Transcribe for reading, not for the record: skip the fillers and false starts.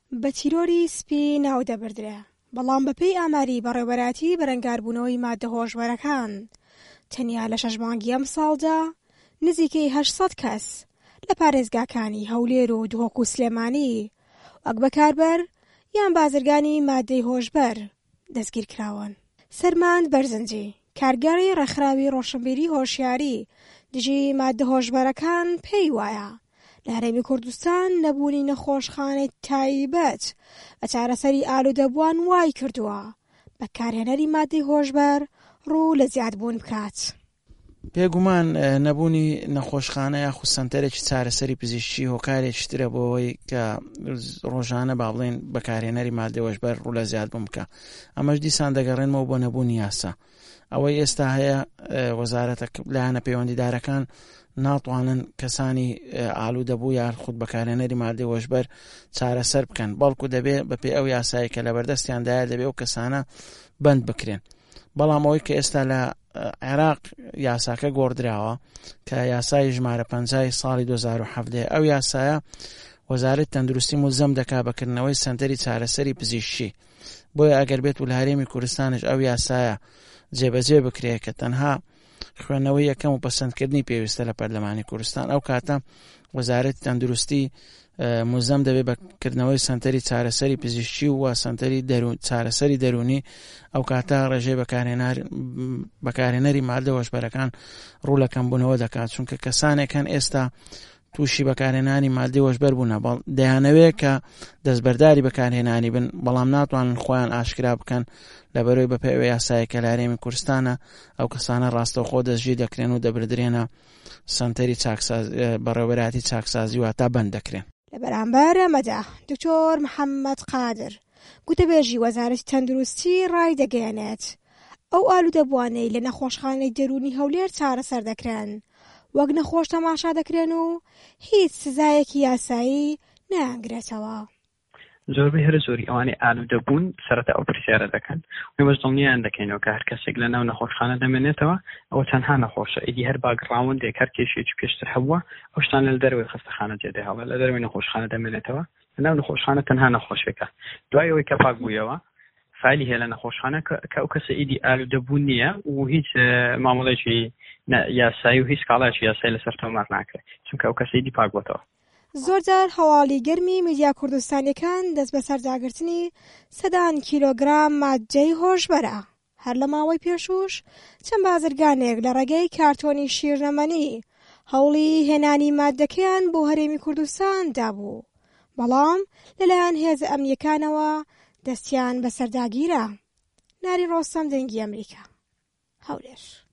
بە تیرۆری سپی ناو دەبردرێ، بەڵام بەپێی ئاماری بەڕێوەبەراتی بەرەنگاربوونەوەی ماددە هۆشبەرەکان تەنیا لە 6 مانگی ئەم ساڵدا نزیکەی 800 کەس لە پارێزگاکانی هەولێر و دهۆک و سلێمانی وەک بەکاربەر یان بازرگانی ماددەی هۆشبەر دەستگیر کراون. سەرماند بەرزنجی کارگەری ڕێکخراوی ڕۆشنبیری هۆشیاری دژی ماددە هۆشبەرەکان پێی وایە لە هەرێمی کوردستان نەبوونی نەخۆشخانەی تایبەت بە چارەسەری ئالوودەبووان وای کردووە بەکارهێنەری ماددەی هۆشبەر ڕوو لە زیادبوون بکات. پێگومان نەبوونی نەخۆشخانە یاخود سەنتەرێکی چارەسەری پزیشکی هۆکارێکی ترە بۆەوەی کە ڕۆژانە با بڵێن بەکارهێنەری ماددەی هۆشبەر ڕوو لە زیادبوون بکە. ئەمەش دیسان دەگەڕێنمەوە بۆ نەبوونی یاسا. ئەوەی ئێستا هەیە وەزارەتە لایەنە پەیوەندیدارەکان ناتوانن کەسانی ئالوودەبوو یاخود بەکارهێنەری ماددەی هۆشبەر چارەسەر بکەن، بەڵکو دەبێت بەپێی ئەو یاسایی کە لە بەردەستیاندایە دەبێت ئەو کەسانە بند بکرێن. بەڵام ئەوەی کە ئێستا لە عێراق یاساکە گۆڕدراوە کە یاسای ژمارە 50 ساڵی 2017 ئەو یاسایە وەزارەتی تەندروستی ملزەم دەکا بەکردنەوەی سەنتەری چارەسەری پزیشکی. بۆیە ئەگەر بێت و لە هەرێمی کوردستانش ئەو یاسایە جێبەجێ بکرێت کە تەنها خوێندنەوەی یەکەم و پەسەندکردنی پێویستە لە پەرلەمانی کوردستان، ئەو کاتە وەزارەتی تەندروستی ملزەم دەبێت بەکردنەوەی سەنتەری چارەسەری پزیشکی و سەنتەری چارەسەری دەرونی، ئەو کاتە ڕێژەی بەکارهێنەری ماددە هۆشبەرەکان ڕوو لە کەمبوونەوە دەکات، چونکە کەسانێکن ئێستا تووشی بەکارهێنانی ماددەی هۆشبەر بوونە، دەیانەوێت کە دەستبەرداری بەکارهێنانی بن، بەڵام ناتوانن خۆیان ئاشکرا بکەن لەبەرەوەی بەپێی یاسایەکە لە هەرێمی کوردستانە ئەو کەسانە ڕاستەوخۆ دەستگیر دەکرێن و دەبردرێنە سەنتەری بەڕێوەبەراتی چاکسازی و هەتا بند دەکرێن. لە بەرامبەر ئەمەدا دکتۆر محەممەد قادر گوتەبێژی وەزارەتی تەندروستی ڕای دەگەیەنێت ئەو ئالوودەبووانەی لە نەخۆشخانەی دەرونی هەولێر چارەسەر دەکرێن وەک نەخۆش تەماشا دەکرێن و هیچ سزایەکی یاسایی نەیانگرێتەوە. زۆربەی هەر زۆری ئەوانەی ئالوودەبوون سەرەتا ئەو پرسیارە دەکەن، وێمەش دڵنیان دەکەینەوە کە هەر کەسێک لە ناو نەخۆشخانە دەمێنێتەوە ئەوە تەنها نەخۆشە، ئیدی هەر باگراوندێک هەر کێشێکی پێشتر هەبووە ئەو شتانە لە دەروی خستەخانە جێدەهاوە، لە دەروی نەخۆشخانە دەمێنێتەوە، لە ناو نەخۆشخانە تەنها نەخۆشێکە. دوای ئەوەی کە پاک بوویەوە فعلی هەیە لە نەخۆشخانە کە ئەو کەسە ئیدی ئالوودەبوون نییە و هیچ مامەڵەیەکی یاسایی و هیچ کاڵایەکی یاسایی لەسەر تۆمار ناکرێت، چونکە ئەو کەسە ئیدی پاک بووەتەوە. زۆرجار هەواڵی گەرمی میدیا کوردستانیەکان دەست بە سەرداگرتنی سەدان کیلۆگرام ماددەی هۆشبەرە. هەر لە ماوەی پێشوش چەند بازرگانێک لە ڕێگەی کارتۆنی شیرنەمەنی هەوڵی هێنانی ماددەکەیان بۆ هەرێمی کوردستان دابوو، بەڵام لەلایەن هێزە ئەمنیەکانەوە دەستیان بە سەرداگیرە. ناری ڕۆستەم دەنگی ئەمریکا، هەولێر.